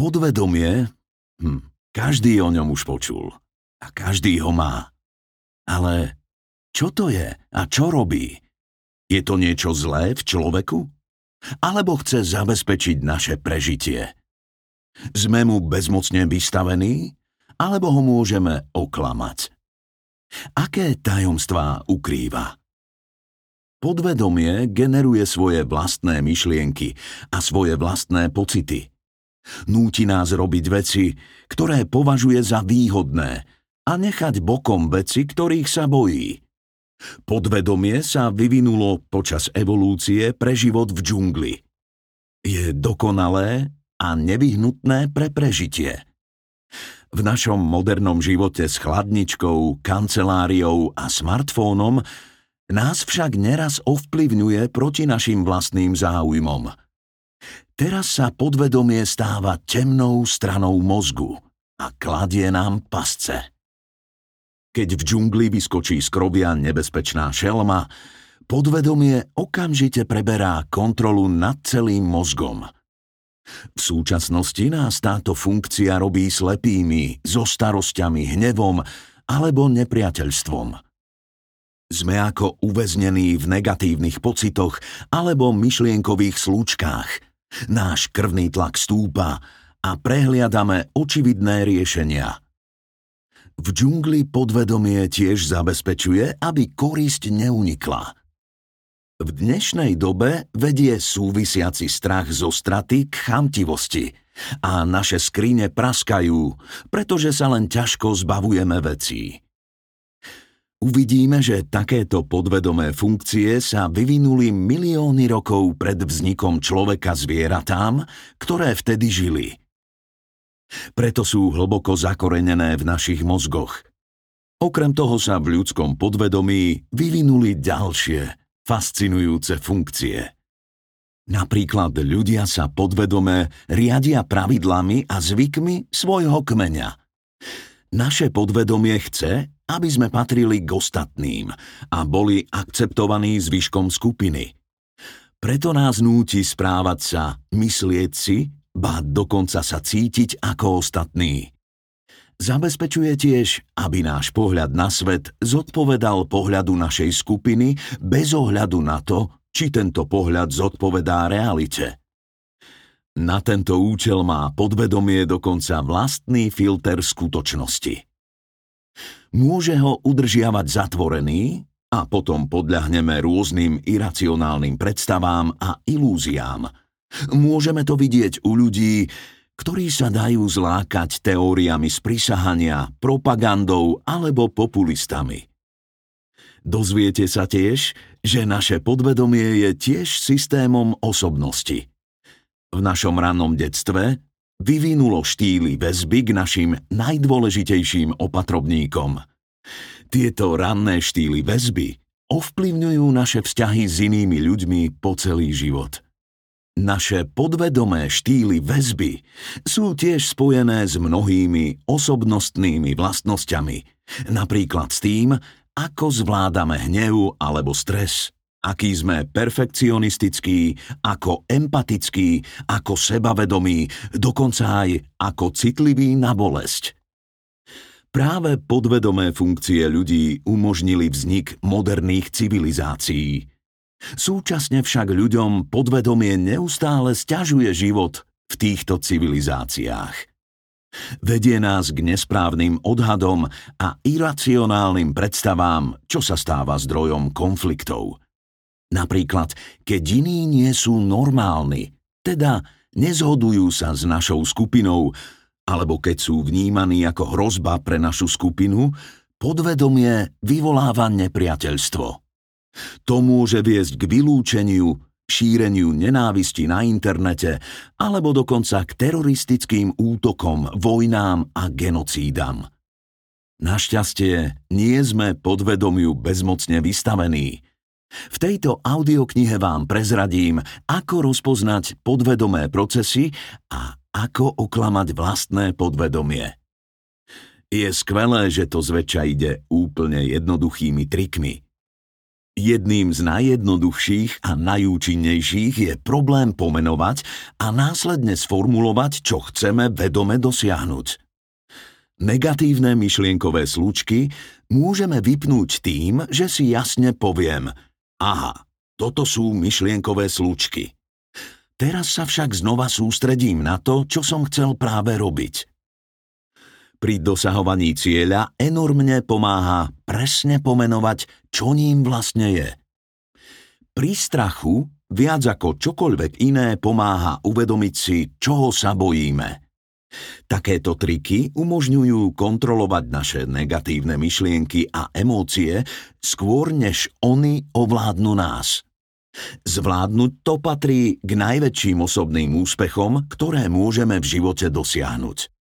Podvedomie, každý o ňom už počul a každý ho má. Ale čo to je a čo robí? Je to niečo zlé v človeku? Alebo chce zabezpečiť naše prežitie? Sme mu bezmocne vystavení? Alebo ho môžeme oklamať? Aké tajomstvá ukrýva? Podvedomie generuje svoje vlastné myšlienky a svoje vlastné pocity. Núti nás robiť veci, ktoré považuje za výhodné a nechať bokom veci, ktorých sa bojí. Podvedomie sa vyvinulo počas evolúcie pre život v džungli. Je dokonalé a nevyhnutné pre prežitie. V našom modernom živote s chladničkou, kanceláriou a smartfónom nás však neraz ovplyvňuje proti našim vlastným záujmom. Teraz sa podvedomie stáva temnou stranou mozgu a kladie nám pasce. Keď v džungli vyskočí z krovia nebezpečná šelma, podvedomie okamžite preberá kontrolu nad celým mozgom. V súčasnosti nás táto funkcia robí slepými, so starosťami, hnevom alebo nepriateľstvom. Sme ako uväznení v negatívnych pocitoch alebo myšlienkových slúčkách. Náš krvný tlak stúpa a prehliadame očividné riešenia. V džungli podvedomie tiež zabezpečuje, aby korisť neunikla. V dnešnej dobe vedie súvisiaci strach zo straty k chamtivosti a naše skrine praskajú, pretože sa len ťažko zbavujeme vecí. Uvidíme, že takéto podvedomé funkcie sa vyvinuli milióny rokov pred vznikom človeka zvieratám, ktoré vtedy žili. Preto sú hlboko zakorenené v našich mozgoch. Okrem toho sa v ľudskom podvedomí vyvinuli ďalšie, fascinujúce funkcie. Napríklad ľudia sa podvedome riadia pravidlami a zvykmi svojho kmeňa. Naše podvedomie chce, aby sme patrili k ostatným a boli akceptovaní zvyškom skupiny. Preto nás núti správať sa, myslieť si, ba dokonca sa cítiť ako ostatní. Zabezpečuje tiež, aby náš pohľad na svet zodpovedal pohľadu našej skupiny bez ohľadu na to, či tento pohľad zodpovedá realite. Na tento účel má podvedomie dokonca vlastný filter skutočnosti. Môže ho udržiavať zatvorený a potom podľahneme rôznym iracionálnym predstavám a ilúziám. Môžeme to vidieť u ľudí, ktorí sa dajú zlákať teóriami sprisahania, propagandou alebo populistami. Dozviete sa tiež, že naše podvedomie je tiež systémom osobnosti. V našom rannom detstve vyvinulo štýly väzby k našim najdôležitejším opatrovníkom. Tieto ranné štýly väzby ovplyvňujú naše vzťahy s inými ľuďmi po celý život. Naše podvedomé štýly väzby sú tiež spojené s mnohými osobnostnými vlastnosťami, napríklad s tým, ako zvládame hnev alebo stres, aký sme perfekcionistickí, ako empatickí, ako sebavedomí, dokonca aj ako citliví na bolesť. Práve podvedomé funkcie ľudí umožnili vznik moderných civilizácií. Súčasne však ľuďom podvedomie neustále sťažuje život v týchto civilizáciách. Vedie nás k nesprávnym odhadom a iracionálnym predstavám, čo sa stáva zdrojom konfliktov. Napríklad, keď iní nie sú normálni, teda nezhodujú sa s našou skupinou, alebo keď sú vnímaní ako hrozba pre našu skupinu, podvedomie vyvoláva nepriateľstvo. To môže viesť k vylúčeniu, šíreniu nenávisti na internete alebo dokonca k teroristickým útokom, vojnám a genocídam. Našťastie nie sme podvedomiu bezmocne vystavení. V tejto audioknihe vám prezradím, ako rozpoznať podvedomé procesy a ako oklamať vlastné podvedomie. Je skvelé, že to zväčša ide úplne jednoduchými trikmi. Jedným z najjednoduchších a najúčinnejších je problém pomenovať a následne sformulovať, čo chceme vedome dosiahnuť. Negatívne myšlienkové slučky môžeme vypnúť tým, že si jasne poviem: aha, toto sú myšlienkové slučky. Teraz sa však znova sústredím na to, čo som chcel práve robiť. Pri dosahovaní cieľa enormne pomáha presne pomenovať, čo ním vlastne je. Pri strachu viac ako čokoľvek iné pomáha uvedomiť si, čoho sa bojíme. Takéto triky umožňujú kontrolovať naše negatívne myšlienky a emócie skôr, než oni ovládnu nás. Zvládnuť to patrí k najväčším osobným úspechom, ktoré môžeme v živote dosiahnuť.